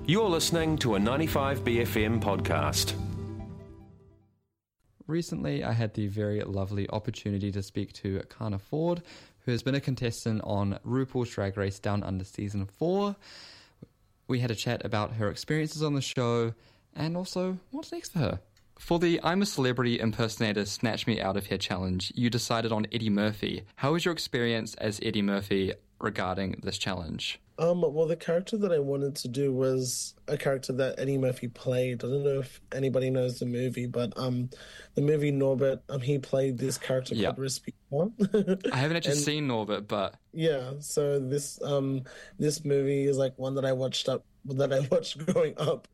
You're listening to a 95BFM podcast. Recently, I had the very lovely opportunity to speak to Kana Ford, who has been a contestant on RuPaul's Drag Race Down Under Season 4. We had a chat about her experiences on the show and also what's next for her. For the I'm a Celebrity Impersonator Snatch Me Out of Here challenge, you decided on Eddie Murphy. How was your experience as Eddie Murphy regarding this challenge? Well, the character that I wanted to do was a character that Eddie Murphy played. I don't know if anybody knows the movie, but the movie Norbit, he played this character called Respiro. I haven't actually seen Norbit, but yeah. So this movie is like one that I watched growing up.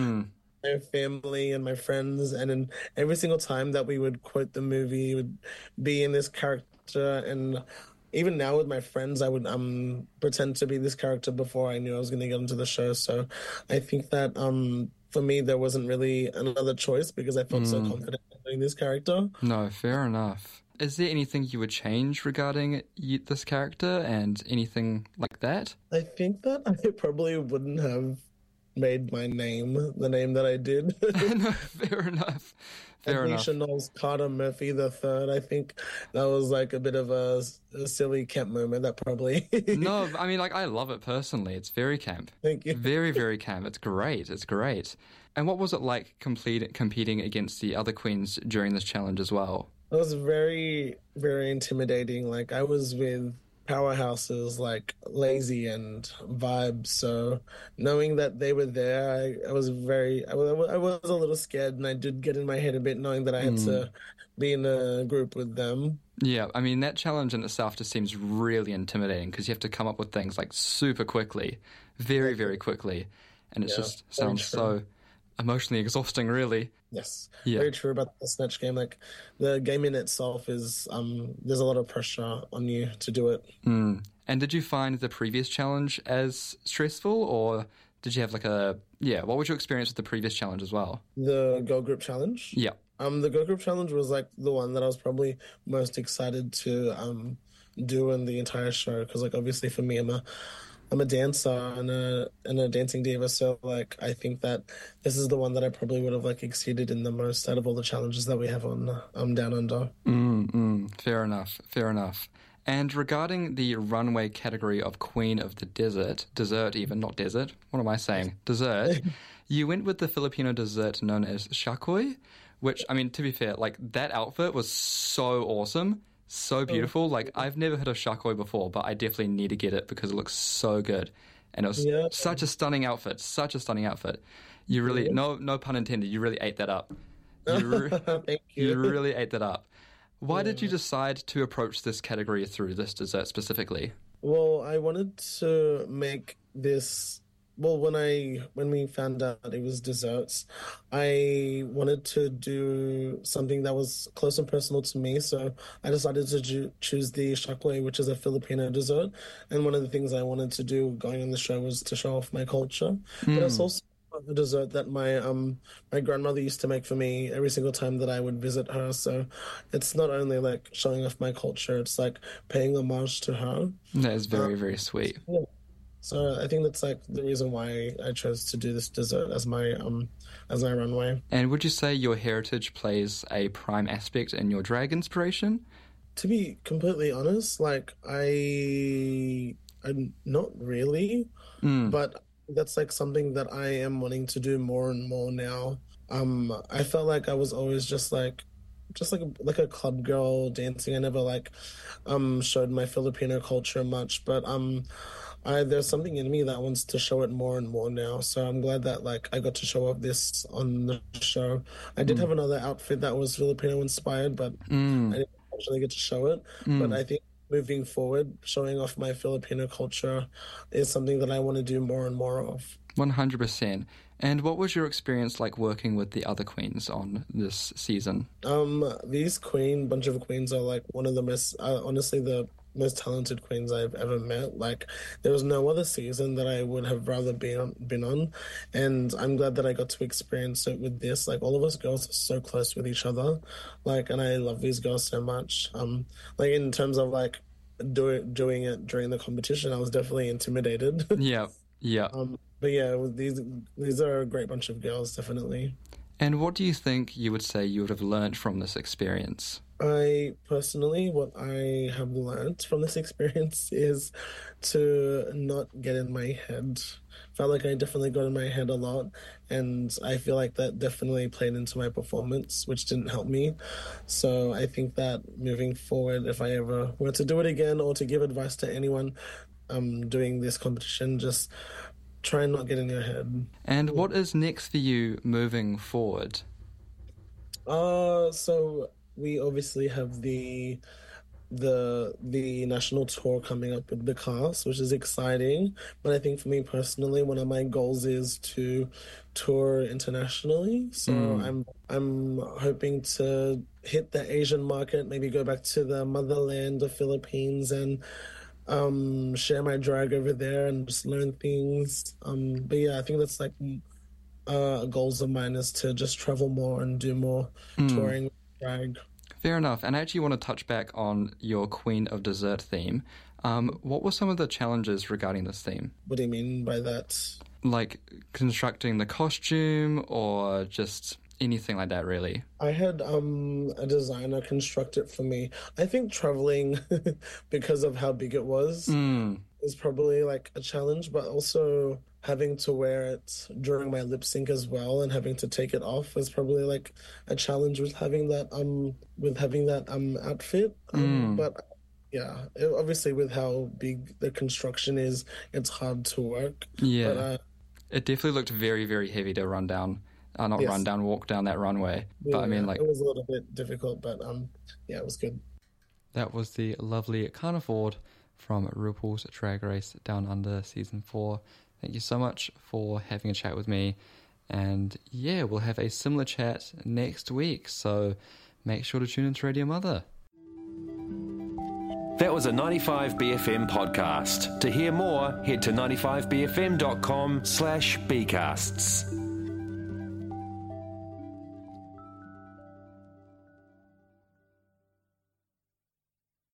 My family and my friends, and then every single time that we would quote the movie, would be in this character. And even now with my friends, I would pretend to be this character before I knew I was going to get into the show. So I think that for me, there wasn't really another choice because I felt so confident in doing this character. No, fair enough. Is there anything you would change regarding this character and anything like that? I think that I probably wouldn't have made my name the name that I did. No, fair enough. Chanel's Carter Murphy III. I think that was like a bit of a silly camp moment. That probably. No, I mean, like, I love it personally. It's very camp. Thank you. Very, very camp. It's great. It's great. And what was it like competing against the other queens during this challenge as well? It was very, very intimidating. Like, I was with powerhouses like Lazy and Vibes, so knowing that they were there, I was a little scared, and I did get in my head a bit knowing that I had to be in a group with them. Yeah, I mean, that challenge in itself just seems really intimidating because you have to come up with things like super quickly, very, very quickly, and it just sounds so emotionally exhausting, really. Yes, very true about the Snatch game. Like, the game in itself is, there's a lot of pressure on you to do it. And did you find the previous challenge as stressful, or did you have what was your experience with the previous challenge as well? The Girl Group Challenge? Yeah. The Girl Group Challenge was like the one that I was probably most excited to do in the entire show, because like obviously for me, I'm a dancer and a dancing diva, so like I think that this is the one that I probably would have like exceeded in the most out of all the challenges that we have on Down Under. Fair enough. And regarding the runway category of Queen of the Desert, even, not desert, what am I saying? Dessert, you went with the Filipino dessert known as shakoy, which, I mean, to be fair, like, that outfit was so awesome. So beautiful. Like, I've never heard of shakoy before, but I definitely need to get it because it looks so good. And it was such a stunning outfit. You really, no pun intended, you really ate that up. Thank you. You really ate that up. Why did you decide to approach this category through this dessert specifically? Well, I wanted to make this... Well, when we found out it was desserts, I wanted to do something that was close and personal to me, so I decided to choose the shakoy, which is a Filipino dessert. And one of the things I wanted to do going on the show was to show off my culture. But it's also a dessert that my grandmother used to make for me every single time that I would visit her. So it's not only like showing off my culture, it's like paying homage to her. That is very, very sweet. Yeah. So I think that's like the reason why I chose to do this dessert as my runway. And would you say your heritage plays a prime aspect in your drag inspiration? To be completely honest, like I'm not really, but that's like something that I am wanting to do more and more now. I felt like I was always just like a club girl dancing. I never like showed my Filipino culture much, but there's something in me that wants to show it more and more now. So I'm glad that like I got to show off this on the show. I did have another outfit that was Filipino inspired, but I didn't actually get to show it. But I think moving forward, showing off my Filipino culture is something that I want to do more and more of. 100%. And what was your experience like working with the other queens on this season? These bunch of queens are like one of the honestly the most talented queens I've ever met. Like, there was no other season that I would have rather been on, and I'm glad that I got to experience it with this. Like, all of us girls are so close with each other, like, and I love these girls so much. Like, in terms of like doing it during the competition, I was definitely intimidated. Yeah, Yeah. But yeah, these are a great bunch of girls, definitely. And what do you think you would say you would have learnt from this experience? I personally, what I have learned from this experience is to not get in my head. Felt like I definitely got in my head a lot, and I feel like that definitely played into my performance, which didn't help me. So I think that moving forward, if I ever were to do it again or to give advice to anyone doing this competition, just try and not get in your head. And what is next for you moving forward? So we obviously have the national tour coming up with the cast, which is exciting. But I think for me personally, one of my goals is to tour internationally. So I'm hoping to hit the Asian market, maybe go back to the motherland of Philippines and share my drag over there and just learn things. But yeah, I think that's like goals of mine is to just travel more and do more touring with drag. Fair enough. And I actually want to touch back on your Queen of Dessert theme. What were some of the challenges regarding this theme? What do you mean by that? Like constructing the costume or just anything like that, really? I had a designer construct it for me. I think traveling, because of how big it was, is probably like a challenge, but also having to wear it during my lip sync as well and having to take it off is probably like a challenge with having that outfit. But yeah, obviously with how big the construction is, it's hard to work. Yeah, but, it definitely looked very, very heavy to run down. Walk down that runway. Yeah, but I mean, like, it was a little bit difficult, but yeah, it was good. That was the lovely Kana Ford from RuPaul's Drag Race Down Under Season 4. Thank you so much for having a chat with me. And yeah, we'll have a similar chat next week. So make sure to tune into Radio Mother. That was a 95BFM podcast. To hear more, head to 95bfm.com/bcasts.